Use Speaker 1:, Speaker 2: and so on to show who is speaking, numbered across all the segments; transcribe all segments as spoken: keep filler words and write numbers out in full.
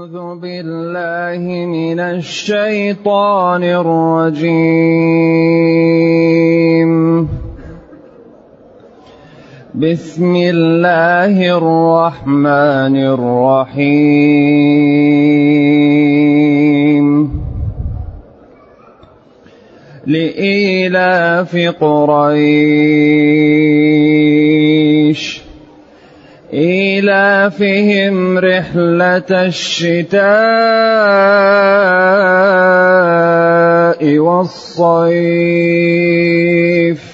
Speaker 1: أعوذ بالله من الشيطان الرجيم. بسم الله الرحمن الرحيم. لإيلاف قريش إيلافهم رحلة الشتاء والصيف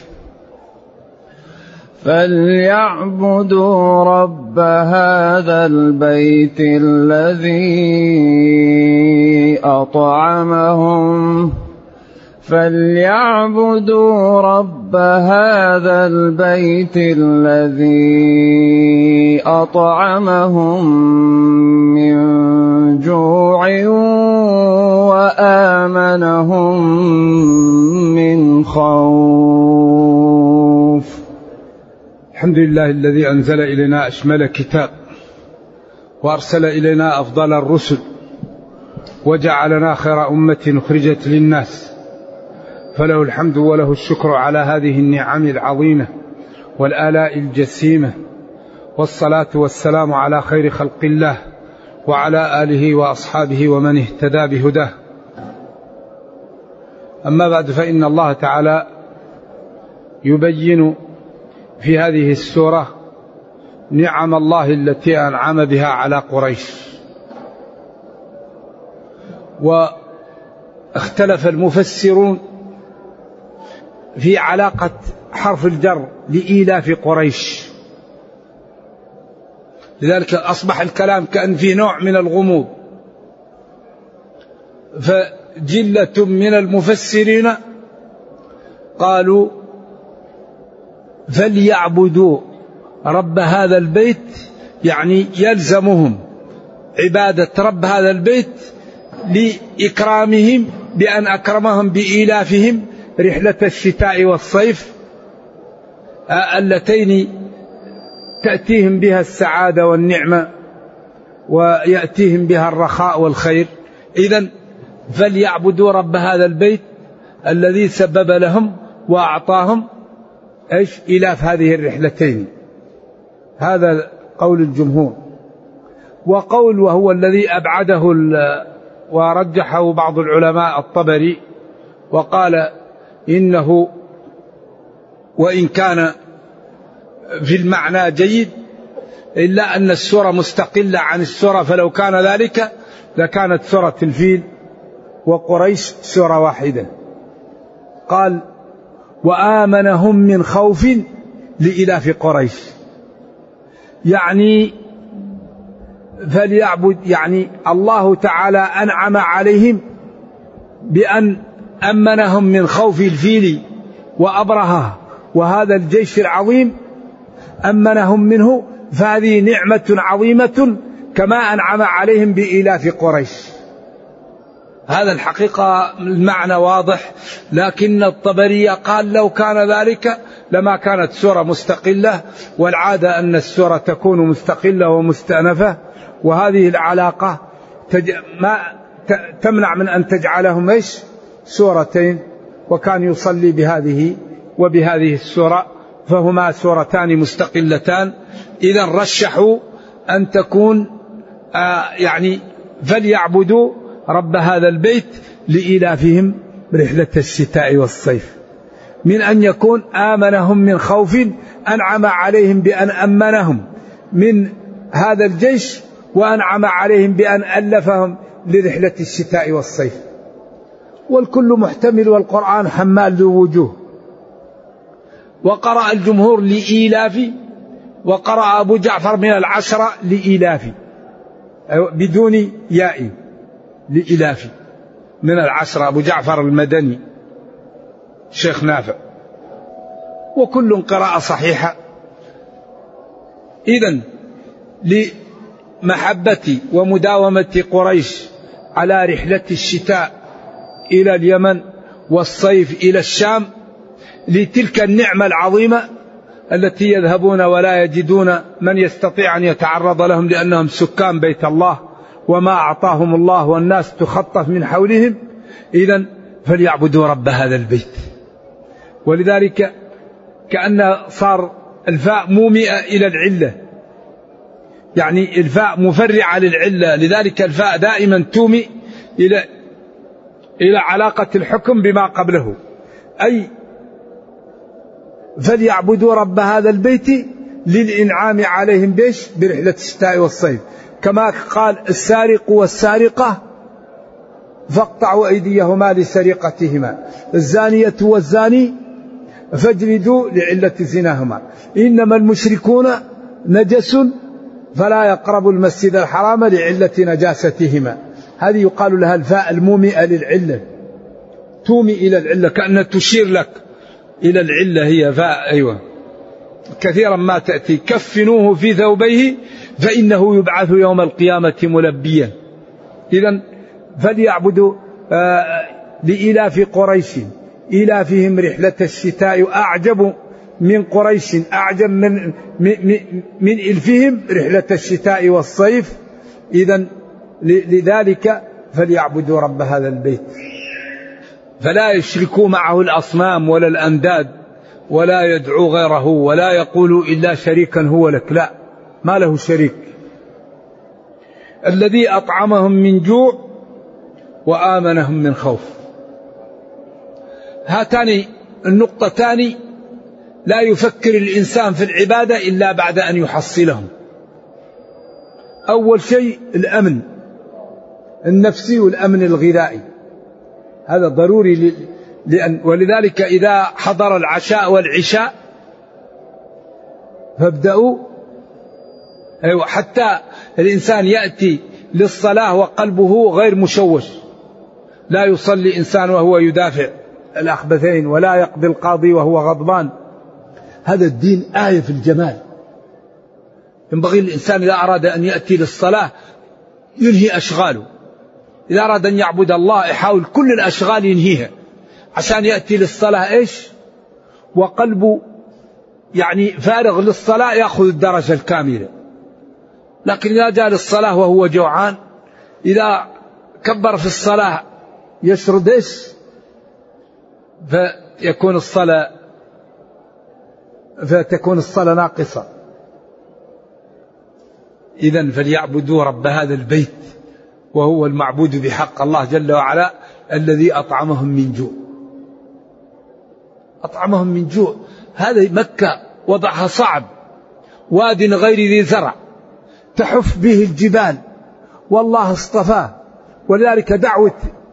Speaker 1: فليعبدوا رب هذا البيت الذي أطعمهم فليعبدوا رب هذا البيت الذي أطعمهم من جوع وآمنهم من خوف.
Speaker 2: الحمد لله الذي أنزل إلينا أشمل كتاب وأرسل إلينا أفضل الرسل وجعلنا خير أمة أخرجت للناس، فله الحمد وله الشكر على هذه النعم العظيمة والآلاء الجسيمة، والصلاة والسلام على خير خلق الله وعلى آله وأصحابه ومن اهتدى بهداه. أما بعد، فإن الله تعالى يبين في هذه السورة نعم الله التي أنعم بها على قريش. واختلف المفسرون في علاقة حرف الجر لإيلاف قريش، لذلك أصبح الكلام كأن فيه نوع من الغموض. فجلة من المفسرين قالوا فليعبدوا رب هذا البيت، يعني يلزمهم عبادة رب هذا البيت لإكرامهم بأن أكرمهم بإيلافهم رحلة الشتاء والصيف اللتين تأتيهم بها السعادة والنعمة ويأتيهم بها الرخاء والخير. إذن فليعبدوا رب هذا البيت الذي سبب لهم وأعطاهم إيش؟ إيلاف هذه الرحلتين. هذا قول الجمهور. وقول وهو الذي أبعده ورجحه بعض العلماء الطبري وقال إنه وإن كان في المعنى جيد إلا أن السورة مستقلة عن السورة، فلو كان ذلك لكانت سورة الفيل وقريش سورة واحدة. قال وآمنهم من خوف لإلاف قريش، يعني فليعبد، يعني الله تعالى أنعم عليهم بأن أمنهم من خوف الفيل وأبرهة وهذا الجيش العظيم، أمنهم منه، فهذه نعمة عظيمة كما أنعم عليهم بإيلاف قريش. هذا الحقيقة المعنى واضح، لكن الطبري قال لو كان ذلك لما كانت سورة مستقلة، والعادة أن السورة تكون مستقلة ومستأنفة، وهذه العلاقة تج... ما ت... تمنع من أن تجعلهم إيش؟ سورتين، وكان يصلي بهذه وبهذه السورة، فهما سورتان مستقلتان. إذا رشحوا أن تكون آه يعني فليعبدوا رب هذا البيت لإيلافهم رحلة الشتاء والصيف، من أن يكون آمنهم من خوف، أنعم عليهم بأن أمنهم من هذا الجيش، وأنعم عليهم بأن ألفهم لرحلة الشتاء والصيف. والكل محتمل، والقرآن حمال ذو وجوه. وقرأ الجمهور لإيلاف، وقرأ أبو جعفر من العشرة لإيلاف بدون ياء، لإيلاف من العشرة، أبو جعفر المدني شيخ نافع، وكل قراءة صحيحة. إذن لمحبة ومداومة قريش على رحلة الشتاء إلى اليمن والصيف إلى الشام، لتلك النعمة العظيمة التي يذهبون ولا يجدون من يستطيع أن يتعرض لهم، لأنهم سكان بيت الله وما أعطاهم الله والناس تخطف من حولهم. إذن فليعبدوا رب هذا البيت. ولذلك كأن صار الفاء مومئة إلى العلة، يعني الفاء مفرعة للعلة، لذلك الفاء دائما تومئ إلى إلى علاقة الحكم بما قبله، أي فليعبدوا رب هذا البيت للإنعام عليهم بيش برحلة الشتاء والصيف، كما قال السارق والسارقة فاقطعوا أيديهما لسرقتهما، الزانية والزاني فاجلدوا لعلة زناهما، إنما المشركون نجس فلا يقربوا المسجد الحرام لعلة نجاستهما. هذه يقال لها الفاء المومئة للعلة، تومي إلى العلة كأنها تشير لك إلى العلة، هي فاء. أيوة كثيرا ما تأتي كفنوه في ثوبيه فإنه يبعث يوم القيامة ملبيا. إذن فليعبدوا آه لإلاف قريش إلافهم رحلة الشتاء، أعجب من قريش أعجب من, من, من إلفهم رحلة الشتاء والصيف. إذن لذلك فليعبدوا رب هذا البيت، فلا يشركوا معه الأصنام ولا الأنداد ولا يدعو غيره ولا يقولوا إلا شريكا هو لك، لا، ما له شريك. الذي أطعمهم من جوع وآمنهم من خوف. هاتان النقطتان لا يفكر الإنسان في العبادة إلا بعد أن يحصلهم. أول شيء الأمن النفسي والأمن الغذائي، هذا ضروري، لأن ولذلك إذا حضر العشاء والعشاء فابدأوا، أيوة، حتى الإنسان يأتي للصلاة وقلبه غير مشوش، لا يصلي إنسان وهو يدافع الأخبثين ولا يقضي القاضي وهو غضبان. هذا الدين آية في الجمال. ينبغي الإنسان إذا أراد أن يأتي للصلاة ينهي أشغاله، إذا أراد أن يعبد الله يحاول كل الأشغال ينهيها عشان يأتي للصلاة إيش وقلبه يعني فارغ للصلاة، يأخذ الدرجة الكاملة. لكن إذا جاء للصلاة وهو جوعان، إذا كبر في الصلاة يشرد إيش، فيكون الصلاة فتكون الصلاة ناقصة. إذن فليعبدوا رب هذا البيت، وهو المعبود بحق الله جل وعلا الذي أطعمهم من جوع. أطعمهم من جوع، هذه مكة وضعها صعب، واد غير ذي زرع تحف به الجبال، والله اصطفاه. ولذلك دعوة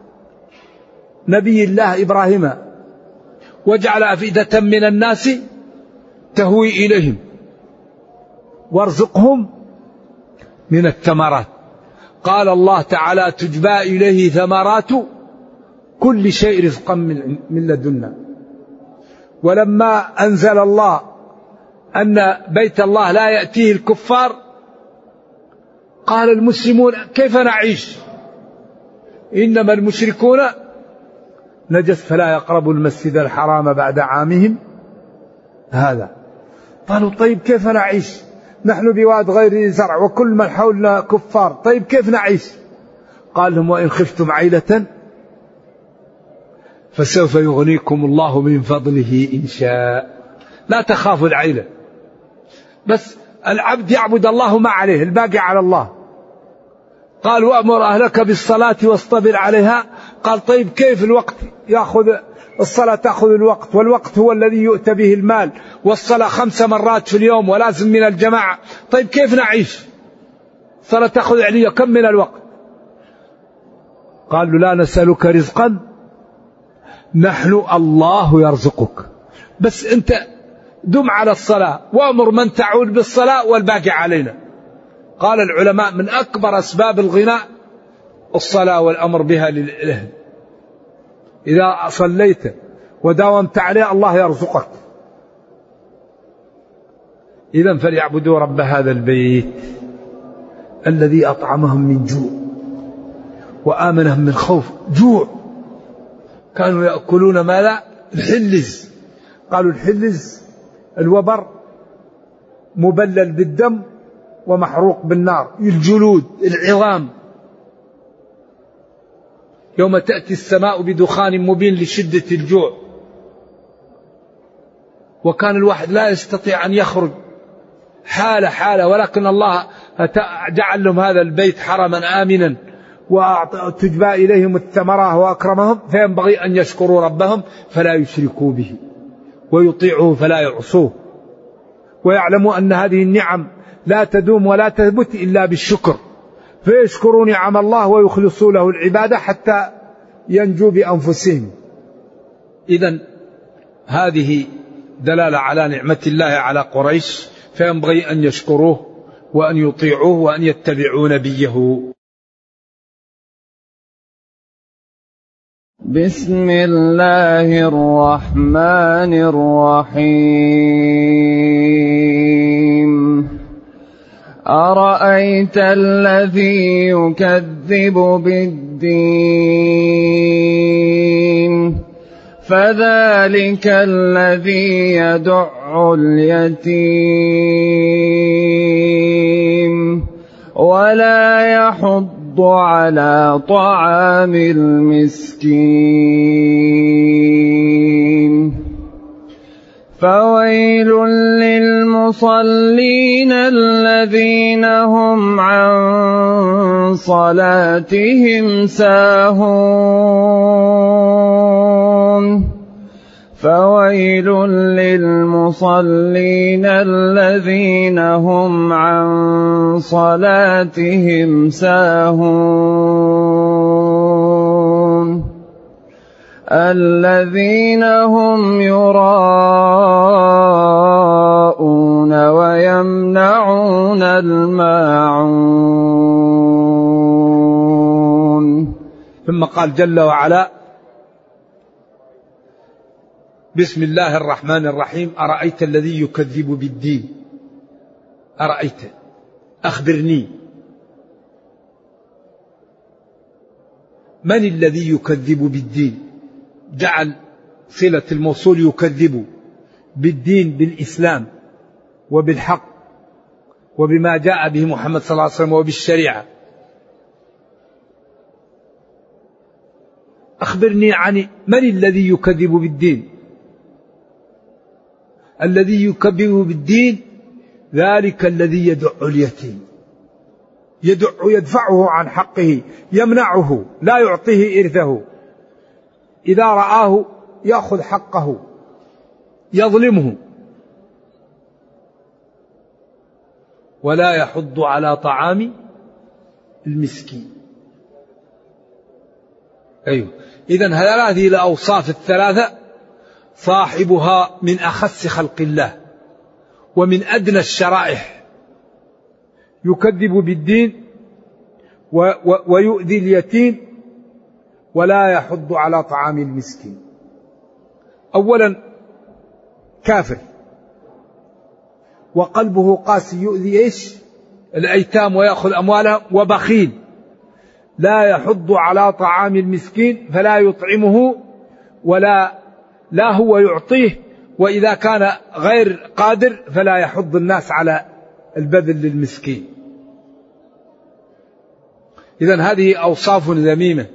Speaker 2: نبي الله إبراهيم وجعل أفئدة من الناس تهوي إليهم وارزقهم من الثمرات. قال الله تعالى تجبى إليه ثمرات كل شيء رزقا من لدنا. ولما أنزل الله أن بيت الله لا يأتيه الكفار قال المسلمون كيف نعيش، إنما المشركون نجس فلا يقربوا المسجد الحرام بعد عامهم هذا. قالوا طيب كيف نعيش، نحن بواد غير زرع وكل من حولنا كفار، طيب كيف نعيش؟ قال لهم وإن خفتم عيلة فسوف يغنيكم الله من فضله إن شاء. لا تخافوا العيلة، بس العبد يعبد الله ما عليه، الباقي على الله. قال وأمر أهلك بالصلاة واصطبر عليها. قال طيب كيف الوقت يأخذ الصلاة، تأخذ الوقت، والوقت هو الذي يؤتى به المال، والصلاة خمس مرات في اليوم ولازم من الجماعة، طيب كيف نعيش؟ الصلاة تأخذ عليا كم من الوقت؟ قالوا لا نسألك رزقا نحن الله يرزقك، بس أنت دم على الصلاة وأمر من تعود بالصلاة والباقي علينا. قال العلماء من أكبر أسباب الغناء الصلاة والأمر بها للأهل. إذا صليت وداومت عليه الله يرزقك. إذن فليعبدوا رب هذا البيت الذي أطعمهم من جوع وآمنهم من خوف. جوع، كانوا يأكلون ما لا الحلز، قالوا الحلز الوبر مبلل بالدم ومحروق بالنار، الجلود العظام يوم تأتي السماء بدخان مبين لشدة الجوع، وكان الواحد لا يستطيع أن يخرج حالة حالة، ولكن الله جعل لهم هذا البيت حرما آمنا وتجبى إليهم الثمرة وأكرمهم، فينبغي أن يشكروا ربهم فلا يشركوا به ويطيعوه فلا يعصوه، ويعلموا أن هذه النعم لا تدوم ولا تثبت إلا بالشكر، فيشكروا نعم الله ويخلصوا له العبادة حتى ينجوا بأنفسهم. إذن هذه دلالة على نعمة الله على قريش، فينبغي أن يشكروه وأن يطيعوه وأن يتبعوا نبيه.
Speaker 1: بسم الله الرحمن الرحيم. أرأيت الذي يكذب بالدين فذلك الذي يدع اليتيم ولا يحض على طعام المسكين فويل للمصلين الذين هم عن صلاتهم ساهون فويل للمصلين الذين هم عن صلاتهم ساهون الذين هم يراءون ويمنعون الماعون.
Speaker 2: ثم قال جل وعلا: بسم الله الرحمن الرحيم. أرأيت الذي يكذب بالدين. أرأيت، أخبرني، من الذي يكذب بالدين؟ جعل صلة الموصول يكذب بالدين، بالإسلام وبالحق وبما جاء به محمد صلى الله عليه وسلم وبالشريعة. أخبرني عن من الذي يكذب بالدين. الذي يكذب بالدين ذلك الذي يدع اليتيم، يدع يدفعه عن حقه، يمنعه، لا يعطيه إرثه، إذا رآه يأخذ حقه، يظلمه. ولا يحض على طعام المسكين. أيوه. إذن هذه الأوصاف الثلاثة صاحبها من أخس خلق الله ومن أدنى الشرائح، يكذب بالدين ويؤذي اليتيم ولا يحض على طعام المسكين. أولا كافر وقلبه قاسي، يؤذي إيش؟ الأيتام ويأخذ أموالهم، وبخيل لا يحض على طعام المسكين فلا يطعمه ولا لا هو يعطيه، وإذا كان غير قادر فلا يحض الناس على البذل للمسكين. إذن هذه أوصاف ذميمة.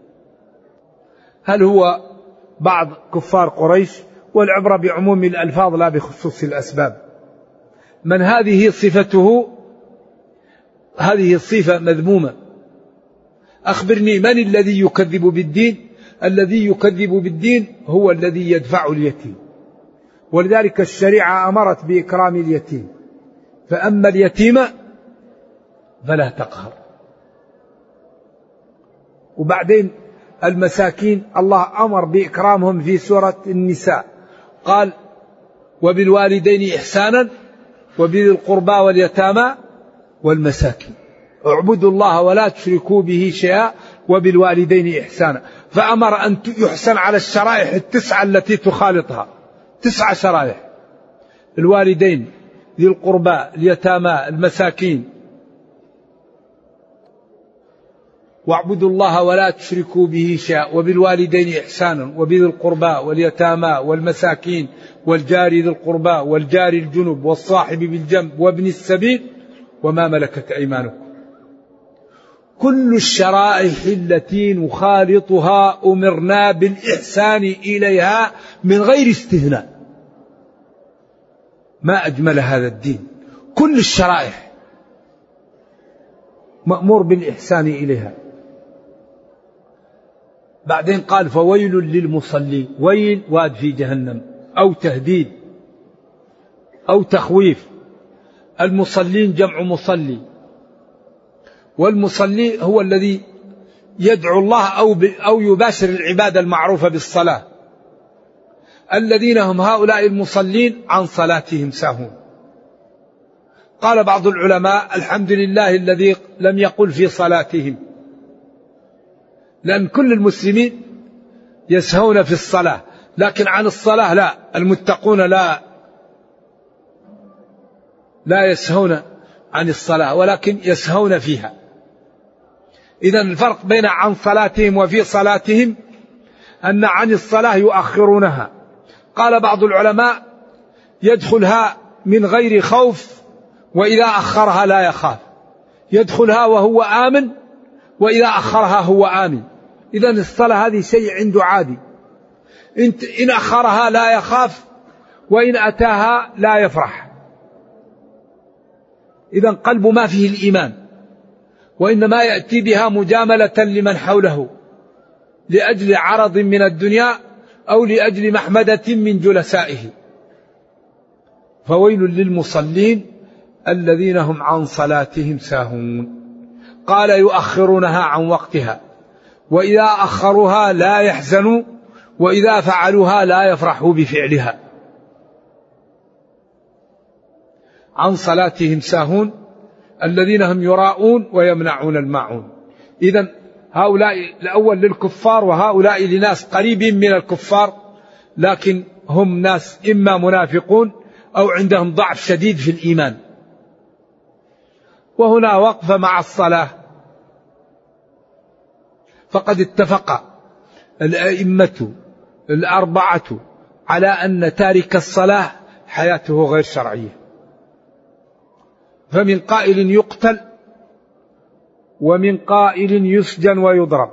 Speaker 2: هل هو بعض كفار قريش؟ والعبرة بعموم الألفاظ لا بخصوص الأسباب. من هذه صفته، هذه الصفة مذمومة. أخبرني من الذي يكذب بالدين. الذي يكذب بالدين هو الذي يدفع اليتيم، ولذلك الشريعة أمرت بإكرام اليتيم، فأما اليتيم فلا تقهر. وبعدين المساكين الله أمر بإكرامهم في سورة النساء، قال: وبالوالدين إحسانا وبذي القربى واليتامى والمساكين اعبدوا الله ولا تشركوا به شيئا وبالوالدين إحسانا. فأمر أن يحسن على الشرائح التسعة التي تخالطها، تسعة شرائح: الوالدين، ذي القربى، اليتامى، المساكين. واعبدوا الله ولا تشركوا به شيئا وبالوالدين إحسانا وبذي القربى واليتامى والمساكين والجار ذي القربى والجار الجنب والصاحب بالجنب وابن السبيل وما ملكت أيمانكم. كل الشرائع التي نخالطها أمرنا بالإحسان إليها من غير استثناء. ما أجمل هذا الدين، كل الشرائع مأمور بالإحسان إليها. بعدين قال فويل للمصلين، ويل واد في جهنم أو تهديد أو تخويف. المصلين جمع مصلي، والمصلي هو الذي يدعو الله أو, أو يباشر العبادة المعروفة بالصلاة. الذين هم هؤلاء المصلين عن صلاتهم ساهون. قال بعض العلماء الحمد لله الذي لم يقل في صلاتهم، لأن كل المسلمين يسهون في الصلاة، لكن عن الصلاة لا، المتقون لا لا يسهون عن الصلاة ولكن يسهون فيها. إذن الفرق بين عن صلاتهم وفي صلاتهم أن عن الصلاة يؤخرونها. قال بعض العلماء يدخلها من غير خوف، وإذا أخرها لا يخاف. يدخلها وهو آمن، وإذا أخرها هو آمن. إذن الصلاة هذه شيء عنده عادي، إن أخرها لا يخاف، وإن أتاها لا يفرح. إذن قلب ما فيه الإيمان، وإنما يأتي بها مجاملة لمن حوله لأجل عرض من الدنيا أو لأجل محمدة من جلسائه. فويل للمصلين الذين هم عن صلاتهم ساهون. قال يؤخرونها عن وقتها، وإذا أخروها لا يحزنوا، وإذا فعلوها لا يفرحوا بفعلها. عن صلاتهم ساهون الذين هم يراءون ويمنعون الماعون. إذن هؤلاء الأول للكفار، وهؤلاء لناس قريبين من الكفار، لكن هم ناس إما منافقون أو عندهم ضعف شديد في الإيمان. وهنا وقف مع الصلاة، فقد اتفق الأئمة الأربعة على أن تارك الصلاة حياته غير شرعية. فمن قائل يقتل، ومن قائل يسجن ويضرب.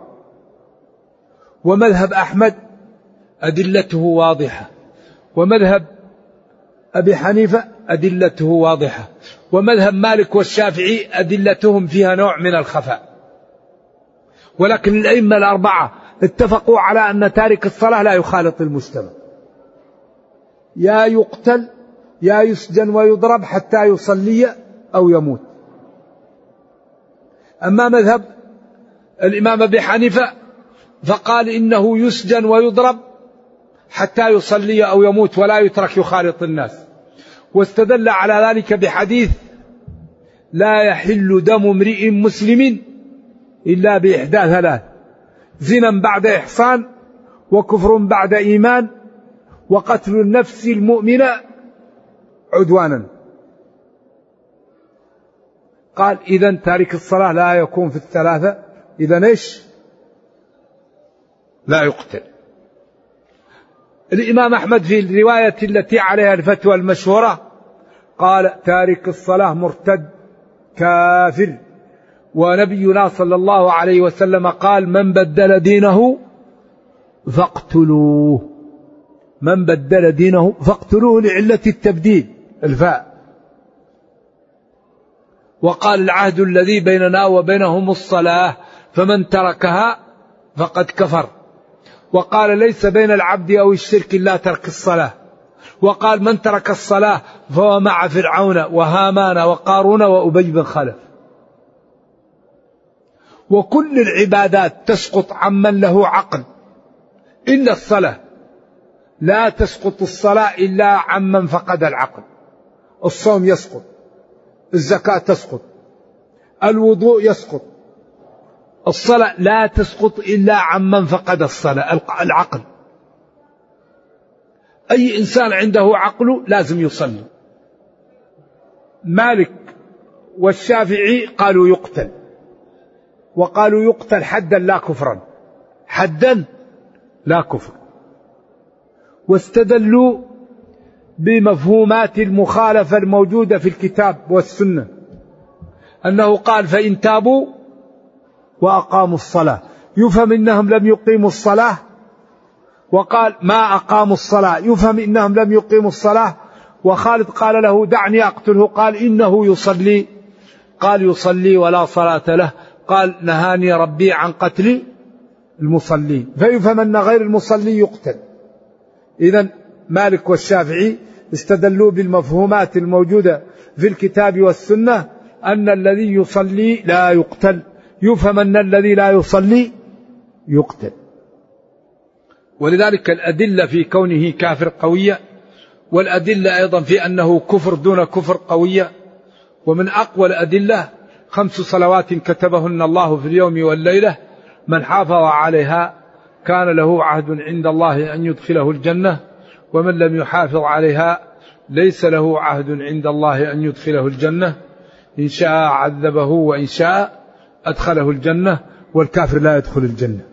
Speaker 2: ومذهب أحمد أدلته واضحة، ومذهب أبي حنيفة أدلته واضحة، ومذهب مالك والشافعي أدلتهم فيها نوع من الخفاء. ولكن الأئمة الأربعة اتفقوا على أن تارك الصلاة لا يخالط المجتمع، يا يقتل يا يسجن ويضرب حتى يصلي أو يموت. أما مذهب الإمام أبي حنيفة فقال إنه يسجن ويضرب حتى يصلي أو يموت، ولا يترك يخالط الناس. واستدل على ذلك بحديث لا يحل دم امرئ مسلم إلا بإحدى ثلاث: زنا بعد إحصان، وكفر بعد إيمان، وقتل النفس المؤمنة عدوانا. قال إذن تارك الصلاة لا يكون في الثلاثة، إذن إيش؟ لا يقتل. الإمام أحمد في الرواية التي عليها الفتوى المشهورة قال تارك الصلاة مرتد كافر. ونبينا صلى الله عليه وسلم قال من بدل دينه فاقتلوه، من بدل دينه فاقتلوه لعلة التبديل الفاء. وقال العهد الذي بيننا وبينهم الصلاة فمن تركها فقد كفر. وقال ليس بين العبد أو الشرك إلا ترك الصلاة. وقال من ترك الصلاة فهو مع فرعون وهامان وقارون وأبي بن خلف. وكل العبادات تسقط عمن له عقل إلا الصلاة، لا تسقط الصلاة إلا عمن فقد العقل. الصوم يسقط، الزكاة تسقط، الوضوء يسقط، الصلاة لا تسقط إلا عمن فقد الصلاة العقل. أي إنسان عنده عقل لازم يصلي. مالك والشافعي قالوا يقتل، وقالوا يقتل حدا لا كفرا، حدا لا كفر. واستدلوا بمفهومات المخالفة الموجودة في الكتاب والسنة، أنه قال فإن تابوا وأقاموا الصلاة، يفهم إنهم لم يقيموا الصلاة. وقال ما أقاموا الصلاة، يفهم إنهم لم يقيموا الصلاة. وخالد قال له دعني أقتله، قال إنه يصلي، قال يصلي ولا صلاة له، قال نهاني ربي عن قتل المصلين، فيفهم أن غير المصلي يقتل. إذن مالك والشافعي استدلوا بالمفهومات الموجودة في الكتاب والسنة أن الذي يصلي لا يقتل، يفهم أن الذي لا يصلي يقتل. ولذلك الأدلة في كونه كافر قوية، والأدلة أيضا في أنه كفر دون كفر قوية. ومن أقوى الأدلة خمس صلوات كتبهن الله في اليوم والليلة، من حافظ عليها كان له عهد عند الله أن يدخله الجنة، ومن لم يحافظ عليها ليس له عهد عند الله أن يدخله الجنة، إن شاء عذبه وإن شاء أدخله الجنة، والكافر لا يدخل الجنة.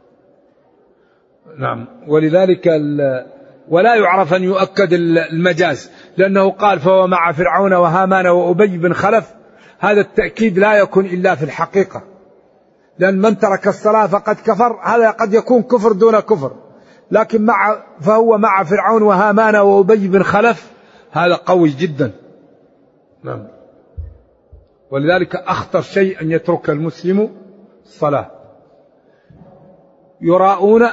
Speaker 2: نعم. ولذلك ولا يعرف أن يؤكد المجاز، لأنه قال فهو مع فرعون وهامان وأبي بن خلف، هذا التأكيد لا يكون إلا في الحقيقة، لأن من ترك الصلاة فقد كفر، هذا قد يكون كفر دون كفر، لكن مع فهو مع فرعون وهامان وأبي بن خلف هذا قوي جدا. نعم. ولذلك أخطر شيء أن يترك المسلم الصلاة. يراؤون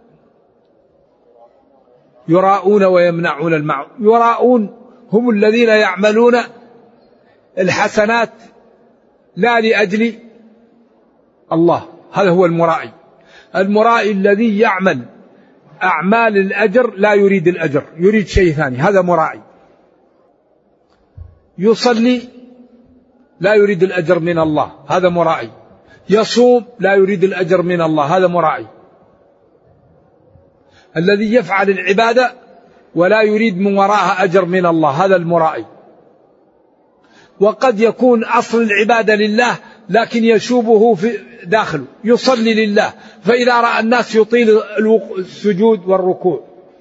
Speaker 2: يراؤون ويمنعون المعروف. يراؤون هم الذين يعملون الحسنات لا لأجل الله، هذا هو المرائي. المرائي الذي يعمل أعمال الأجر لا يريد الأجر، يريد شيء ثاني، هذا مرائي. يصلي لا يريد الأجر من الله، هذا مرائي. يصوم لا يريد الأجر من الله، هذا مرائي. الذي يفعل العبادة ولا يريد من وراءها أجر من الله، هذا المرائي. وقد يكون أصل العبادة لله لكن يشوبه في داخله، يصلي لله، فإذا رأى الناس يطيل السجود والركوع.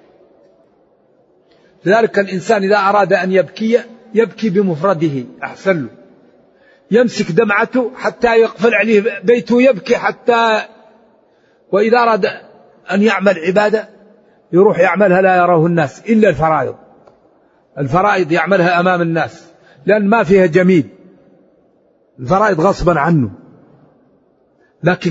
Speaker 2: لذلك الإنسان إذا أراد أن يبكي يبكي بمفرده أحسن له، يمسك دمعته حتى يقفل عليه بيته يبكي حتى. وإذا أراد أن يعمل عبادة يروح يعملها لا يراه الناس إلا الفرائض، الفرائض يعملها أمام الناس لأن ما فيها جميل، الفرائض غصبا عنه. لكن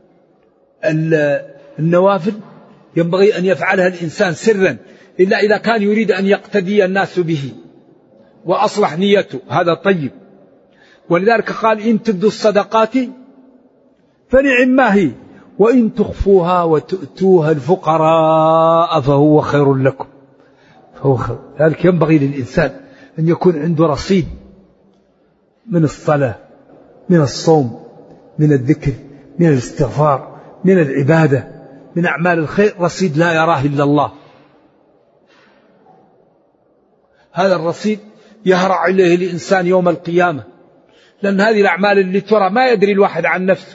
Speaker 2: النوافل ينبغي أن يفعلها الإنسان سرا، إلا إذا كان يريد أن يقتدي الناس به وأصلح نيته، هذا طيب. ولذلك قال إن تبدوا الصدقات فنعم ما هي، وإن تخفوها وتؤتوها الفقراء فهو خير لكم، فهو خير. ذلك ينبغي للإنسان أن يكون عنده رصيد من الصلاة، من الصوم، من الذكر، من الاستغفار، من العبادة، من أعمال الخير، رصيد لا يراه إلا الله. هذا الرصيد يهرع إليه الإنسان يوم القيامة، لأن هذه الأعمال اللي ترى ما يدري الواحد عن نفسه.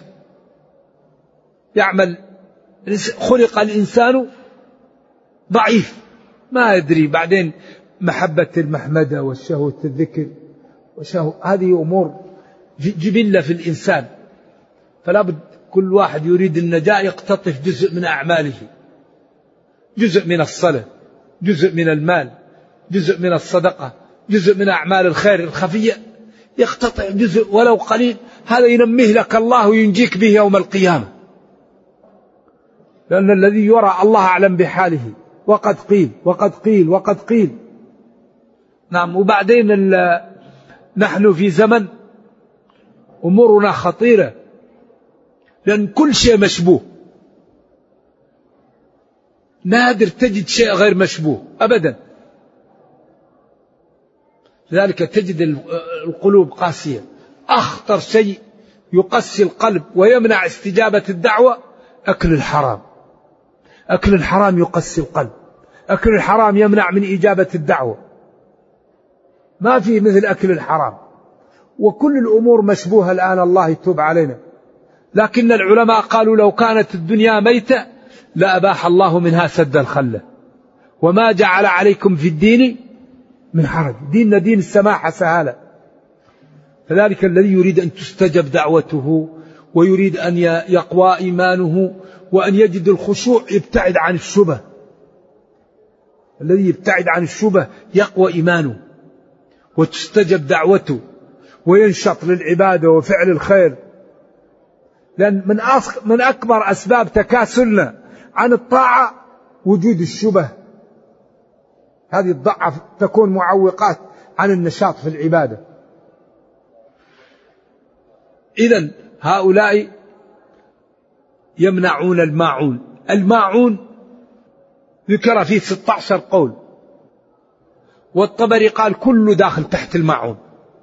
Speaker 2: يعمل، خلق الإنسان ضعيف ما يدري، بعدين محبة المحمدة والشهوة الذكر وشهوة، هذه أمور جبلة في الإنسان. فلا بد كل واحد يريد النجاة يقتطف جزء من أعماله، جزء من الصلاة، جزء من المال، جزء من الصدقة، جزء من أعمال الخير الخفية، يقتطع جزء ولو قليل، هذا ينميه لك الله وينجيك به يوم القيامة. لأن الذي يرى الله أعلم بحاله، وقد قيل وقد قيل وقد قيل. نعم. وبعدين نحن في زمن أمورنا خطيرة، لأن كل شيء مشبوه، نادر تجد شيء غير مشبوه أبدا. لذلك تجد القلوب قاسية. أخطر شيء يقسي القلب ويمنع استجابة الدعوة أكل الحرام. أكل الحرام يقسي القلب، أكل الحرام يمنع من إجابة الدعوة، ما في مثل أكل الحرام. وكل الأمور مشبوهة الآن، الله يتوب علينا. لكن العلماء قالوا لو كانت الدنيا ميتة لأباح الله منها سد الخلة، وما جعل عليكم في الدين من حرج، ديننا دين السماحة سهالة. فذلك الذي يريد أن تستجب دعوته ويريد أن يقوى إيمانه وأن يجد الخشوع يبتعد عن الشبه. الذي يبتعد عن الشبه يقوى إيمانه وتستجب دعوته وينشط للعبادة وفعل الخير. لأن من من أكبر أسباب تكاسلنا عن الطاعة وجود الشبه. هذه الضعف تكون معوقات عن النشاط في العبادة. إذن هؤلاء يمنعون الماعون. الماعون ذكر فيه ستة عشر قول، والطبري قال كله داخل تحت الماعون،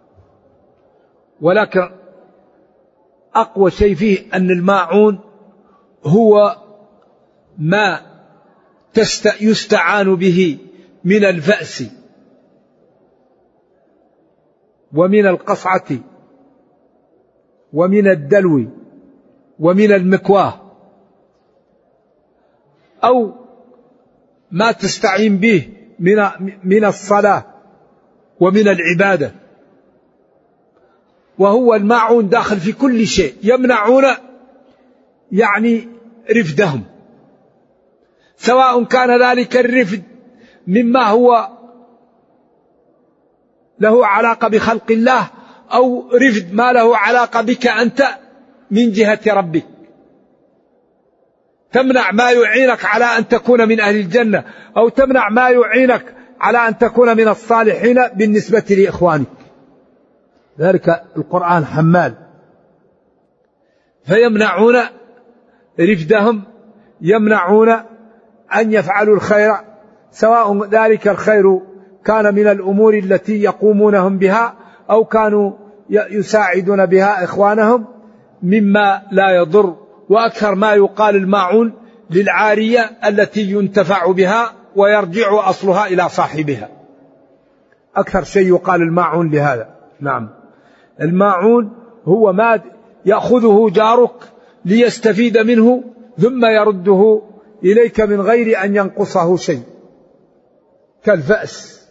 Speaker 2: ولكن أقوى شيء فيه أن الماعون هو ما يستعان به من الفأس ومن القصعة ومن الدلو ومن المكواه، أو ما تستعين به من من الصلاة ومن العبادة. وهو الماعون داخل في كل شيء. يمنعون يعني رفدهم، سواء كان ذلك الرفد مما هو له علاقة بخلق الله أو رفد ما له علاقة بك أنت من جهة ربك. تمنع ما يعينك على أن تكون من أهل الجنة، أو تمنع ما يعينك على أن تكون من الصالحين بالنسبة لإخوانك. ذلك القرآن حمال. فيمنعون رفدهم، يمنعون أن يفعلوا الخير، سواء ذلك الخير كان من الأمور التي يقومونهم بها أو كانوا يساعدون بها إخوانهم مما لا يضر. وأكثر ما يقال الماعون للعارية التي ينتفع بها ويرجع أصلها إلى صاحبها. أكثر شيء يقال الماعون لهذا. نعم، الماعون هو ما يأخذه جارك ليستفيد منه ثم يرده إليك من غير أن ينقصه شيء، كالفأس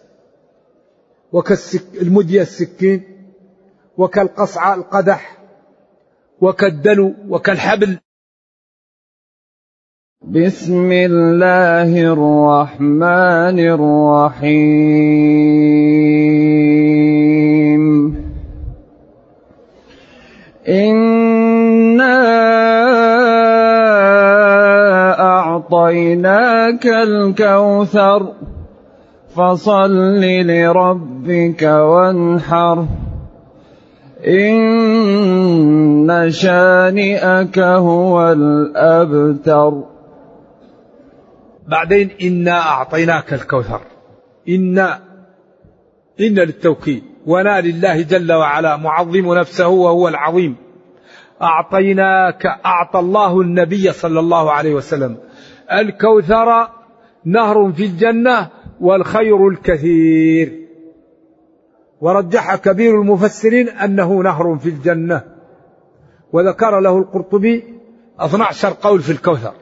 Speaker 2: وكالمدية السكين وكالقصعة القدح وكالدلو وكالحبل.
Speaker 1: بسم الله الرحمن الرحيم. إنا أعطيناك الكوثر فصل لربك وانحر إن شانئك هو الأبتر.
Speaker 2: بعدين إنا أعطيناك الكوثر. إنا إن للتوكيد، ونا لله جل وعلا معظم نفسه وهو العظيم. أعطيناك، أعطى الله النبي صلى الله عليه وسلم الكوثر، نهر في الجنة والخير الكثير. ورجح كبير المفسرين أنه نهر في الجنة، وذكر له القرطبي اثني عشر قول في الكوثر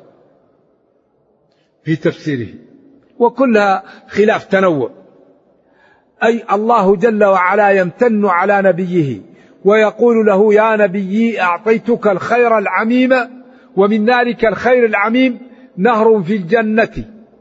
Speaker 2: في تفسيره، وكلها خلاف تنوع. أي الله جل وعلا يمتن على نبيه ويقول له يا نبي أعطيتك الخير العميم، ومن ذلك الخير العميم نهر في الجنة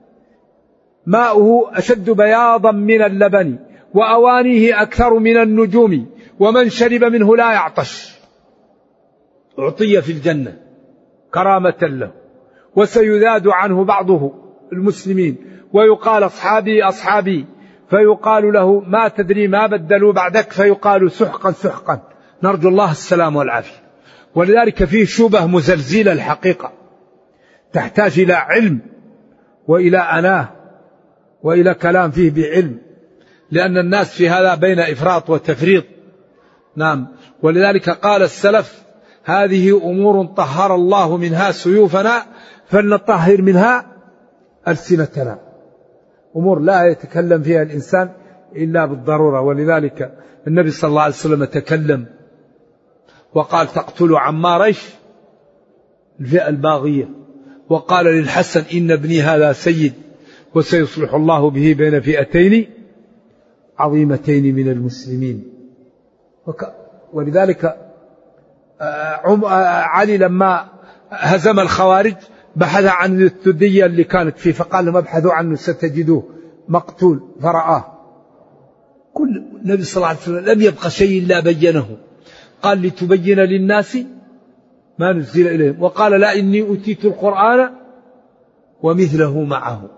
Speaker 2: ماؤه أشد بياضا من اللبن وأوانيه أكثر من النجوم ومن شرب منه لا يعطش. أعطي في الجنة كرامة له، وسيذاد عنه بعضه المسلمين ويقال أصحابي أصحابي، فيقال له ما تدري ما بدلوا بعدك، فيقال سحقا سحقا، نرجو الله السلام والعافية. ولذلك فيه شبه مزلزلة الحقيقة، تحتاج إلى علم وإلى أناه وإلى كلام فيه بعلم، لأن الناس في هذا بين إفراط وتفريط. نعم، ولذلك قال السلف هذه أمور طهر الله منها سيوفنا فلنطهر منها ألسنتنا. أمور لا يتكلم فيها الإنسان إلا بالضرورة. ولذلك النبي صلى الله عليه وسلم تكلم وقال تقتل عمار ايش؟ الفئة الباغية، وقال للحسن إن ابني هذا سيد وسيصلح الله به بين فئتين عظيمتين من المسلمين. ولذلك علي لما هزم الخوارج بحث عن الثدية اللي كانت فيه، فقال لهم ابحثوا عنه ستجدوه مقتول، فرآه. كل النبي صلى الله عليه وسلم لم يبقى شيء إلا بينه، قال لتبين للناس ما نزل إليهم، وقال لا إني أوتيت القرآن ومثله معه.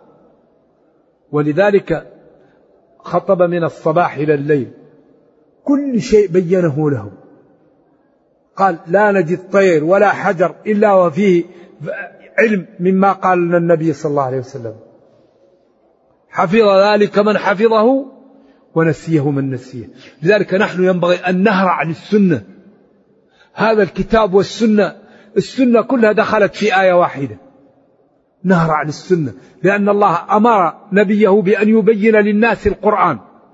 Speaker 2: ولذلك خطب من الصباح إلى الليل، كل شيء بينه له. قال لا نجد طير ولا حجر إلا وفيه علم مما قال لنا النبي صلى الله عليه وسلم. حفظ ذلك من حفظه ونسيه من نسيه. لذلك نحن ينبغي أن نهرع للسنة، هذا الكتاب والسنة، السنة كلها دخلت في آية واحدة، نهرع للسنة، لأن الله أمر نبيه بأن يبين للناس القرآن،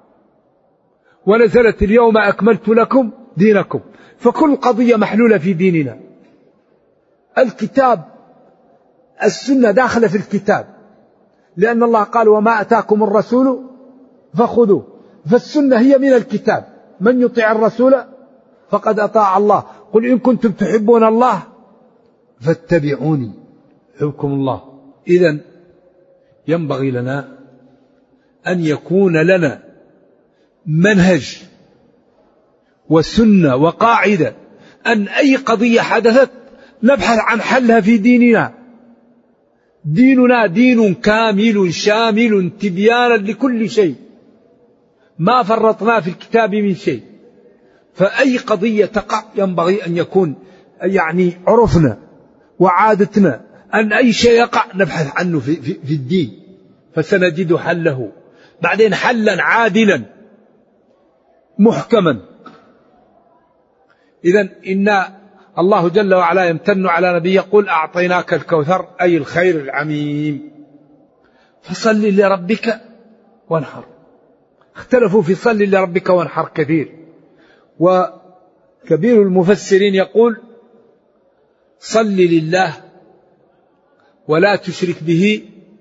Speaker 2: ونزلت اليوم أكملت لكم دينكم، فكل قضية محلولة في ديننا. الكتاب السنة داخلة في الكتاب، لأن الله قال وما أتاكم الرسول فخذوه، فالسنة هي من الكتاب. من يطيع الرسول فقد أطاع الله، قل إن كنتم تحبون الله فاتبعوني يحببكم الله. إذن ينبغي لنا أن يكون لنا منهج وسنة وقاعدة، أن أي قضية حدثت نبحث عن حلها في ديننا. ديننا دين كامل شامل تبيانا لكل شيء، ما فرطنا في الكتاب من شيء. فأي قضية تقع ينبغي أن يكون يعني عرفنا وعادتنا أن أي شيء يقع نبحث عنه في, في, في الدين، فسنجد حله. بعدين حلا عادلا محكما. إذن إن الله جل وعلا يمتن على نبي يقول أعطيناك الكوثر، أي الخير العميم، فصل لربك وانحر. اختلفوا في صل لربك وانحر كثير، وكبير المفسرين يقول صل لله ولا تشرك به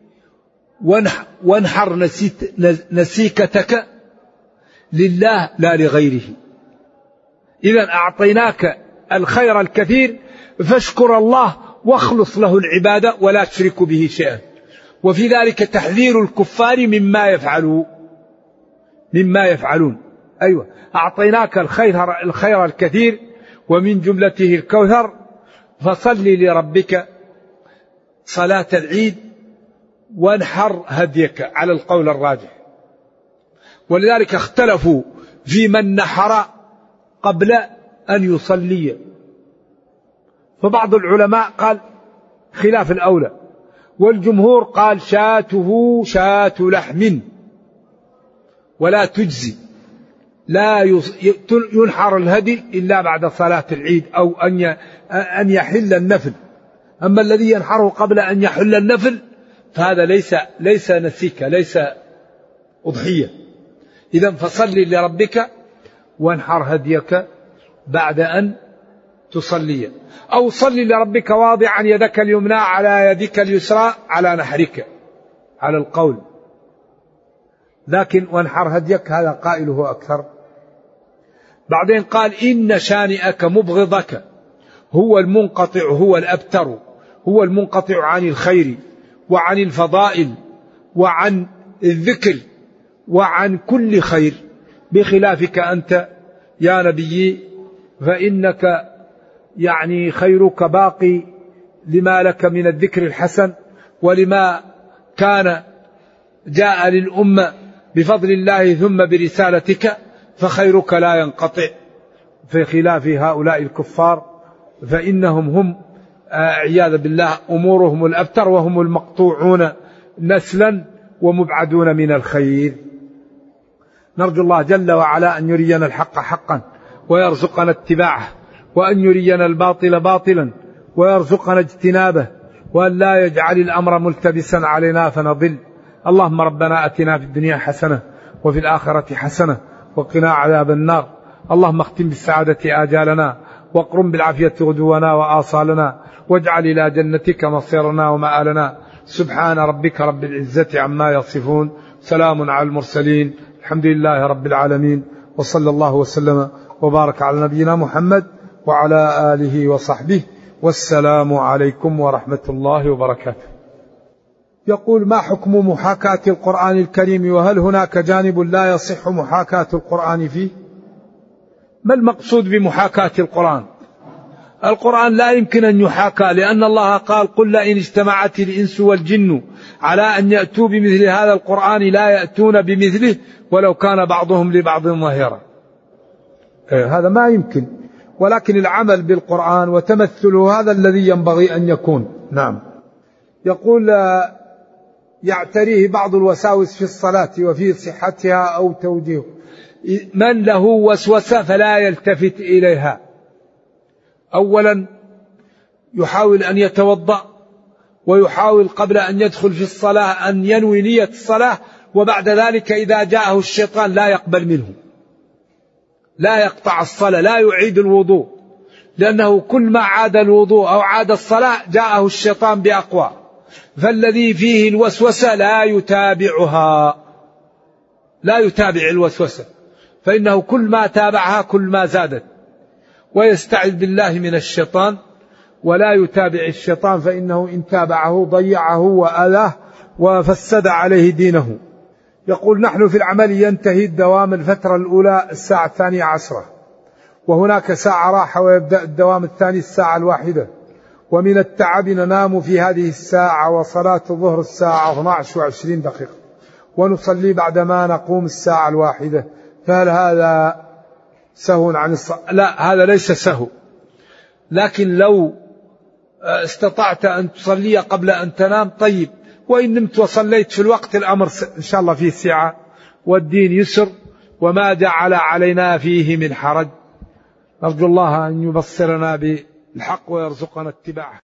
Speaker 2: وانحر نسيكتك لله لا لغيره. إذن أعطيناك الخير الكثير فاشكر الله واخلص له العبادة ولا تشرك به شيئا. وفي ذلك تحذير الكفار مما يفعلون مما يفعلون أيوة، أعطيناك الخير الخير الكثير ومن جملته الكوثر، فصل لربك صلاة العيد وانحر هديك على القول الراجح. ولذلك اختلفوا في من نحر قبل أن يصلي، فبعض العلماء قال خلاف الأولى، والجمهور قال شاته شاة لحم ولا تجزي، لا ينحر الهدي إلا بعد صلاة العيد أو أن يحل النفل. أما الذي ينحره قبل أن يحل النفل فهذا ليس ليس نسيك، ليس أضحية. إذن فصل لربك وانحر هديك بعد أن تصلي، أو صل لربك واضعا يدك اليمنى على يدك اليسرى على نحرك على القول، لكن وانحر هديك هذا قائله أكثر. بعدين قال إن شانئك مبغضك هو المنقطع هو الأبتر، هو المنقطع عن الخير وعن الفضائل وعن الذكر وعن كل خير، بخلافك أنت يا نبي فإنك يعني خيرك باقي لما لك من الذكر الحسن ولما كان جاء للأمة بفضل الله ثم برسالتك، فخيرك لا ينقطع. في خلاف هؤلاء الكفار فإنهم هم عياذ بالله أمورهم الأبتر وهم المقطوعون نسلا ومبعدون من الخير. نرجو الله جل وعلا أن يرينا الحق حقا ويرزقنا اتباعه، وأن يرينا الباطل باطلا ويرزقنا اجتنابه، وأن لا يجعل الأمر ملتبسا علينا فنضل. اللهم ربنا أتنا في الدنيا حسنة وفي الآخرة حسنة وقنا عذاب النار. اللهم اختم بالسعادة آجالنا واقرم بالعافية غدونا وآصالنا، واجعل إلى جنتك مصيرنا ومآلنا. سبحان ربك رب العزة عما يصفون، سلام على المرسلين، الحمد لله رب العالمين، وصلى الله وسلم وبارك على نبينا محمد وعلى آله وصحبه، والسلام عليكم ورحمة الله وبركاته. يقول: ما حكم محاكاة القرآن الكريم، وهل هناك جانب لا يصح محاكاة القرآن فيه؟ ما المقصود بمحاكاة القرآن؟ القرآن لا يمكن أن يحاكى، لأن الله قال: قل لئن اجتمعت الإنس والجن على أن يأتوا بمثل هذا القرآن لا يأتون بمثله ولو كان بعضهم لبعض ظهيرا. هذا ما يمكن، ولكن العمل بالقرآن وتمثله هذا الذي ينبغي أن يكون. نعم. يقول: يعتريه بعض الوساوس في الصلاة وفي صحتها أو توجيهه. من له وسوسة فلا يلتفت إليها. أولا يحاول أن يتوضأ، ويحاول قبل أن يدخل في الصلاة أن ينوي نية الصلاة، وبعد ذلك إذا جاءه الشيطان لا يقبل منه، لا يقطع الصلاة، لا يعيد الوضوء، لأنه كل ما عاد الوضوء أو عاد الصلاة جاءه الشيطان بأقوى. فالذي فيه الوسوسة لا يتابعها، لا يتابع الوسوسة، فإنه كل ما تابعها كل ما زادت. ويستعذ بالله من الشيطان ولا يتابع الشيطان، فإنه إن تابعه ضيعه وأذاه وفسد عليه دينه. يقول: نحن في العمل ينتهي الدوام الفترة الأولى الساعة الثانية عشرة، وهناك ساعة راحة ويبدأ الدوام الثاني الساعة الواحدة، ومن التعب ننام في هذه الساعة، وصلاة الظهر الساعة اثنتي عشرة وعشرين دقيقة، ونصلي بعدما نقوم الساعة الواحدة، فهل هذا سهو عن الصلاة؟ لا، هذا ليس سهو، لكن لو استطعت أن تصلي قبل أن تنام طيب، وإن نمت وصليت في الوقت الأمر إن شاء الله فيه سعة، والدين يسر وما جعل علينا فيه من حرج. نرجو الله أن يبصرنا بالحق ويرزقنا اتباعه.